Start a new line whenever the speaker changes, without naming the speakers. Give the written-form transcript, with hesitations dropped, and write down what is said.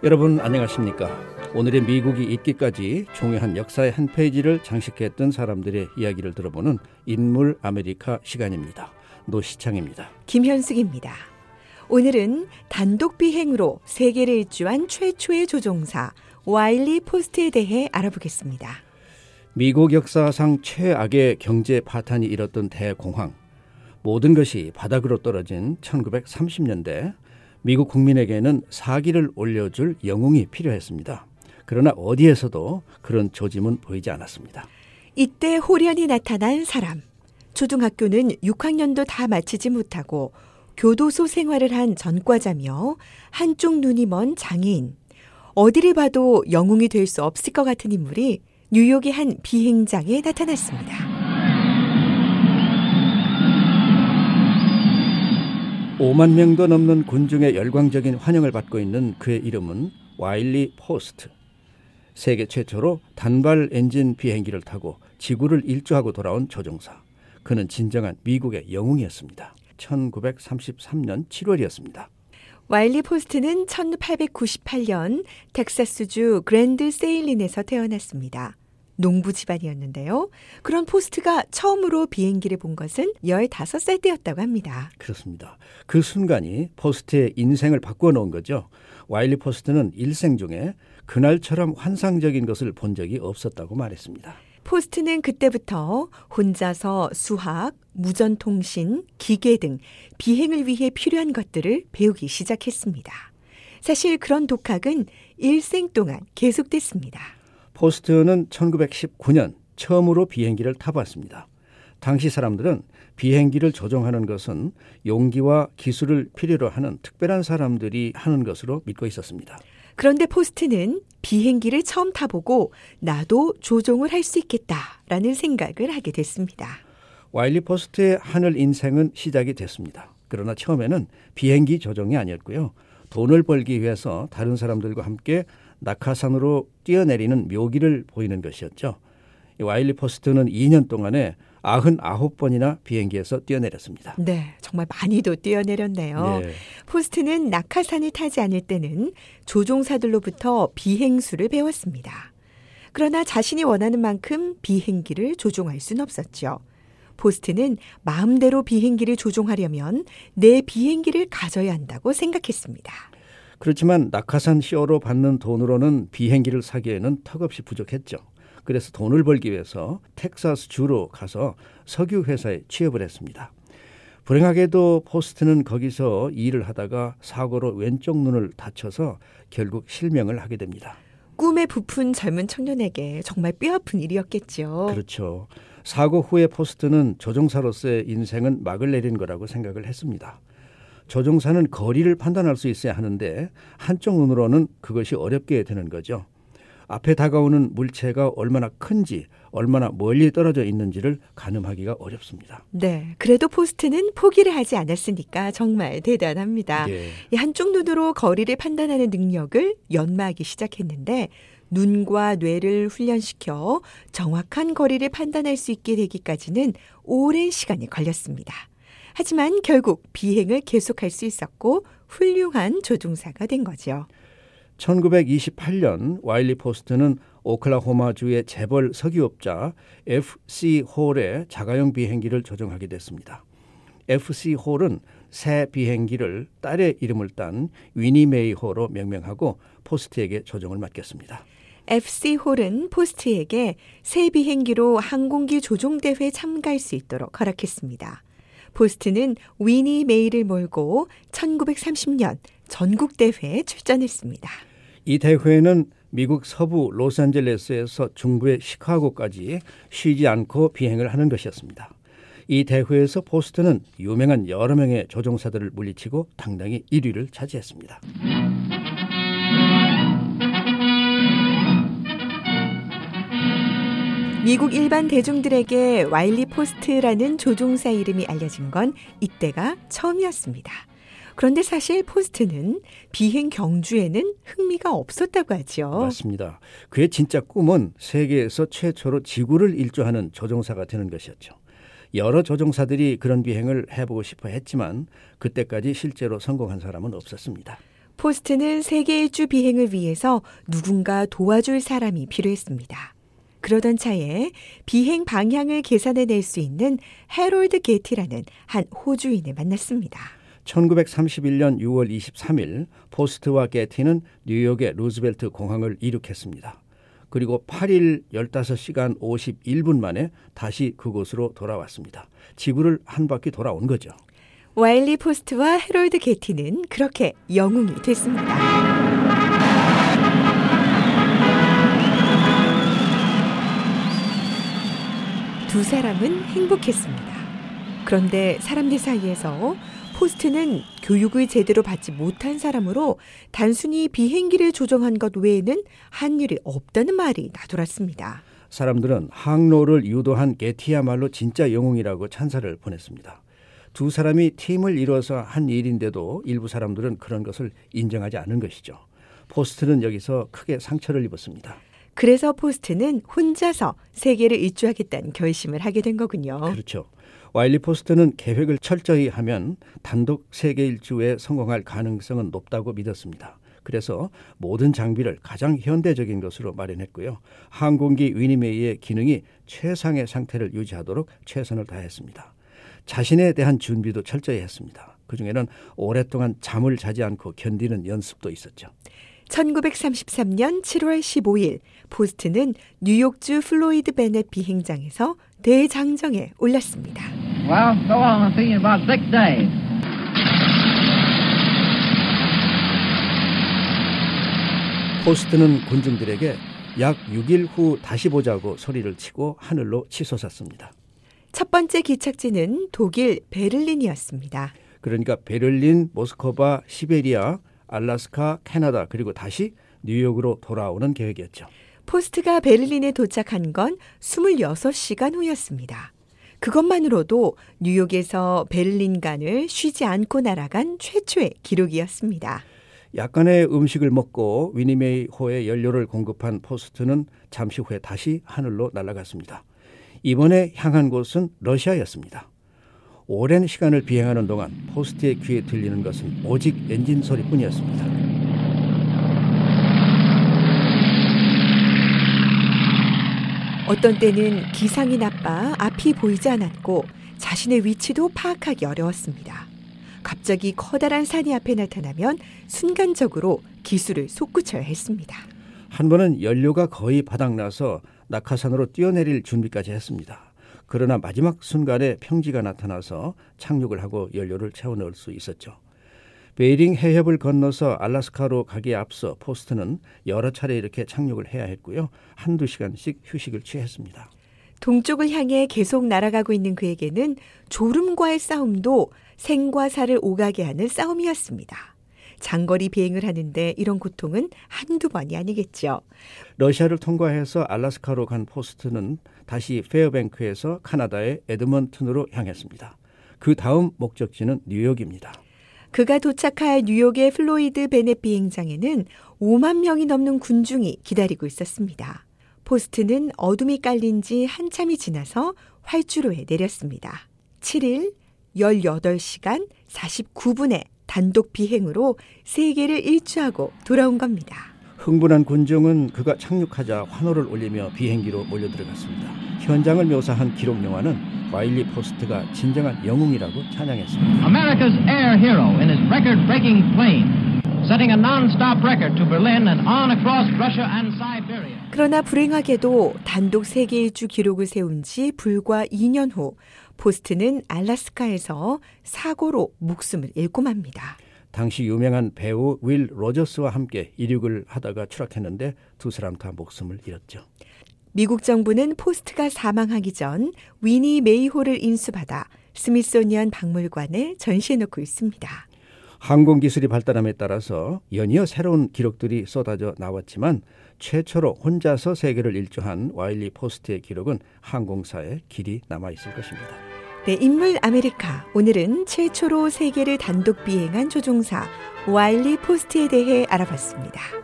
여러분 안녕하십니까? 오늘의 미국이 있기까지 중요한 역사의 한 페이지를 장식했던 사람들의 이야기를 들어보는 인물 아메리카 시간입니다. 노시창입니다.
김현숙입니다. 오늘은 단독 비행으로 세계를 일주한 최초의 조종사 와일리 포스트에 대해 알아보겠습니다.
미국 역사상 최악의 경제 파탄이 일었던 대공황, 모든 것이 바닥으로 떨어진 1930년대 미국 국민에게는 사기를 올려줄 영웅이 필요했습니다. 그러나 어디에서도 그런 조짐은 보이지 않았습니다.
이때 호련히 나타난 사람. 초등학교는 6학년도 다 마치지 못하고 교도소 생활을 한 전과자며 한쪽 눈이 먼 장애인. 어디를 봐도 영웅이 될 수 없을 것 같은 인물이 뉴욕의 한 비행장에 나타났습니다.
5만 명도 넘는 군중의 열광적인 환영을 받고 있는 그의 이름은 와일리 포스트. 세계 최초로 단발 엔진 비행기를 타고 지구를 일주하고 돌아온 조종사. 그는 진정한 미국의 영웅이었습니다. 1933년 7월이었습니다.
와일리 포스트는 1898년 텍사스주 그랜드 세일린에서 태어났습니다. 농부 집안이었는데요. 그런 포스트가 처음으로 비행기를 본 것은 15살 때였다고 합니다.
그렇습니다. 그 순간이 포스트의 인생을 바꾸어 놓은 거죠. 와일리 포스트는 일생 중에 그날처럼 환상적인 것을 본 적이 없었다고 말했습니다.
포스트는 그때부터 혼자서 수학, 무전통신, 기계 등 비행을 위해 필요한 것들을 배우기 시작했습니다. 사실 그런 독학은 일생 동안 계속됐습니다.
포스트는 1919년 처음으로 비행기를 타봤습니다. 당시 사람들은 비행기를 조종하는 것은 용기와 기술을 필요로 하는 특별한 사람들이 하는 것으로 믿고 있었습니다.
그런데 포스트는 비행기를 처음 타보고 나도 조종을 할 수 있겠다라는 생각을 하게 됐습니다.
와일리 포스트의 하늘 인생은 시작이 됐습니다. 그러나 처음에는 비행기 조종이 아니었고요. 돈을 벌기 위해서 다른 사람들과 함께 낙하산으로 뛰어내리는 묘기를 보이는 것이었죠. 와일리 포스트는 2년 동안에 99번이나 비행기에서 뛰어내렸습니다.
네, 정말 많이도 뛰어내렸네요.
네.
포스트는 낙하산을 타지 않을 때는 조종사들로부터 비행수를 배웠습니다. 그러나 자신이 원하는 만큼 비행기를 조종할 수는 없었죠. 포스트는 마음대로 비행기를 조종하려면 내 비행기를 가져야 한다고 생각했습니다.
그렇지만 낙하산 쇼로 받는 돈으로는 비행기를 사기에는 턱없이 부족했죠. 그래서 돈을 벌기 위해서 텍사스 주로 가서 석유 회사에 취업을 했습니다. 불행하게도 포스트는 거기서 일을 하다가 사고로 왼쪽 눈을 다쳐서 결국 실명을 하게 됩니다.
꿈에 부푼 젊은 청년에게 정말 뼈아픈 일이었겠죠.
그렇죠. 사고 후에 포스트는 조종사로서의 인생은 막을 내린 거라고 생각을 했습니다. 조종사는 거리를 판단할 수 있어야 하는데 한쪽 눈으로는 그것이 어렵게 되는 거죠. 앞에 다가오는 물체가 얼마나 큰지, 얼마나 멀리 떨어져 있는지를 가늠하기가 어렵습니다.
네, 그래도 포스트는 포기를 하지 않았으니까 정말 대단합니다.
예.
이 한쪽 눈으로 거리를 판단하는 능력을 연마하기 시작했는데 눈과 뇌를 훈련시켜 정확한 거리를 판단할 수 있게 되기까지는 오랜 시간이 걸렸습니다. 하지만 결국 비행을 계속할 수 있었고 훌륭한 조종사가 된 거죠.
1928년 와일리 포스트는 오클라호마주의 재벌 석유업자 F.C. 홀의 자가용 비행기를 조종하게 됐습니다. F.C. 홀은 새 비행기를 딸의 이름을 딴 위니 메이 홀로 명명하고 포스트에게 조종을 맡겼습니다.
F.C. 홀은 포스트에게 새 비행기로 항공기 조종대회에 참가할 수 있도록 허락했습니다. 포스트는 위니 메이를 몰고 1930년 전국대회에 출전했습니다.
이 대회는 미국 서부 로스앤젤레스에서 중부의 시카고까지 쉬지 않고 비행을 하는 것이었습니다. 이 대회에서 포스트는 유명한 여러 명의 조종사들을 물리치고 당당히 1위를 차지했습니다.
미국 일반 대중들에게 와일리 포스트라는 조종사 이름이 알려진 건 이때가 처음이었습니다. 그런데 사실 포스트는 비행 경주에는 흥미가 없었다고 하죠.
맞습니다. 그의 진짜 꿈은 세계에서 최초로 지구를 일주하는 조종사가 되는 것이었죠. 여러 조종사들이 그런 비행을 해보고 싶어 했지만 그때까지 실제로 성공한 사람은 없었습니다.
포스트는 세계 일주 비행을 위해서 누군가 도와줄 사람이 필요했습니다. 그러던 차에 비행 방향을 계산해낼 수 있는 해롤드 게티라는 한 호주인을 만났습니다.
1931년 6월 23일 포스트와 게티는 뉴욕의 루즈벨트 공항을 이륙했습니다. 그리고 8일 15시간 51분 만에 다시 그곳으로 돌아왔습니다. 지구를 한 바퀴 돌아온 거죠.
와일리 포스트와 해롤드 게티는 그렇게 영웅이 됐습니다. 두 사람은 행복했습니다. 그런데 사람들 사이에서 포스트는 교육을 제대로 받지 못한 사람으로 단순히 비행기를 조종한 것 외에는 한 일이 없다는 말이 나돌았습니다.
사람들은 항로를 유도한 게티야말로 진짜 영웅이라고 찬사를 보냈습니다. 두 사람이 팀을 이뤄서 한 일인데도 일부 사람들은 그런 것을 인정하지 않은 것이죠. 포스트는 여기서 크게 상처를 입었습니다.
그래서 포스트는 혼자서 세계를 일주하겠다는 결심을 하게 된 거군요.
그렇죠. 와일리 포스트는 계획을 철저히 하면 단독 세계 일주에 성공할 가능성은 높다고 믿었습니다. 그래서 모든 장비를 가장 현대적인 것으로 마련했고요. 항공기 위니메이의 기능이 최상의 상태를 유지하도록 최선을 다했습니다. 자신에 대한 준비도 철저히 했습니다. 그중에는 오랫동안 잠을 자지 않고 견디는 연습도 있었죠.
1933년 7월 15일 포스트는 뉴욕주 플로이드 베넷 비행장에서 대장정에 올랐습니다.
Well, so on, I'll see you in about 6 days.
포스트는 군중들에게 약 6일 후 다시 보자고 소리를 치고 하늘로 치솟았습니다.
첫 번째 기착지는 독일 베를린이었습니다.
그러니까 베를린, 모스크바, 시베리아, 알래스카, 캐나다 그리고 다시 뉴욕으로 돌아오는 계획이었죠.
포스트가 베를린에 도착한 건 26시간 후였습니다. 그것만으로도 뉴욕에서 베를린 간을 쉬지 않고 날아간 최초의 기록이었습니다.
약간의 음식을 먹고 위니메이 호에 연료를 공급한 포스트는 잠시 후에 다시 하늘로 날아갔습니다. 이번에 향한 곳은 러시아였습니다. 오랜 시간을 비행하는 동안 포스트의 귀에 들리는 것은 오직 엔진 소리뿐이었습니다.
어떤 때는 기상이 나빠 앞이 보이지 않았고 자신의 위치도 파악하기 어려웠습니다. 갑자기 커다란 산이 앞에 나타나면 순간적으로 기술을 솟구쳐야 했습니다.
한 번은 연료가 거의 바닥나서 낙하산으로 뛰어내릴 준비까지 했습니다. 그러나 마지막 순간에 평지가 나타나서 착륙을 하고 연료를 채워 넣을 수 있었죠. 베이링 해협을 건너서 알래스카로 가기에 앞서 포스트는 여러 차례 이렇게 착륙을 해야 했고요. 한두 시간씩 휴식을 취했습니다.
동쪽을 향해 계속 날아가고 있는 그에게는 졸음과의 싸움도 생과 사를 오가게 하는 싸움이었습니다. 장거리 비행을 하는데 이런 고통은 한두 번이 아니겠죠.
러시아를 통과해서 알래스카로 간 포스트는 다시 페어뱅크에서 카나다의 에드먼튼으로 향했습니다. 그 다음 목적지는 뉴욕입니다.
그가 도착할 뉴욕의 플로이드 베넷 비행장에는 5만 명이 넘는 군중이 기다리고 있었습니다. 포스트는 어둠이 깔린 지 한참이 지나서 활주로에 내렸습니다. 7일 18시간 49분의 단독 비행으로 세계를 일주하고 돌아온 겁니다.
흥분한 군중은 그가 착륙하자 환호를 올리며 비행기로 몰려들어갔습니다. 현장을 묘사한 기록 영화는 와일리 포스트가 진정한 영웅이라고 찬양했습니다.
America's air hero in his record-breaking plane, setting a non-stop record to Berlin and on across Russia and Siberia.
그러나 불행하게도 단독 세계 일주 기록을 세운 지 불과 2년 후 포스트는 알래스카에서 사고로 목숨을 잃고 맙니다.
당시 유명한 배우 윌 로저스와 함께 이륙을 하다가 추락했는데 두 사람 다 목숨을 잃었죠.
미국 정부는 포스트가 사망하기 전 위니 메이호를 인수받아 스미소니언 박물관에 전시해놓고 있습니다.
항공기술이 발달함에 따라서 연이어 새로운 기록들이 쏟아져 나왔지만 최초로 혼자서 세계를 일주한 와일리 포스트의 기록은 항공사에 길이 남아있을 것입니다.
네, 인물 아메리카. 오늘은 최초로 세계를 단독 비행한 조종사 와일리 포스트에 대해 알아봤습니다.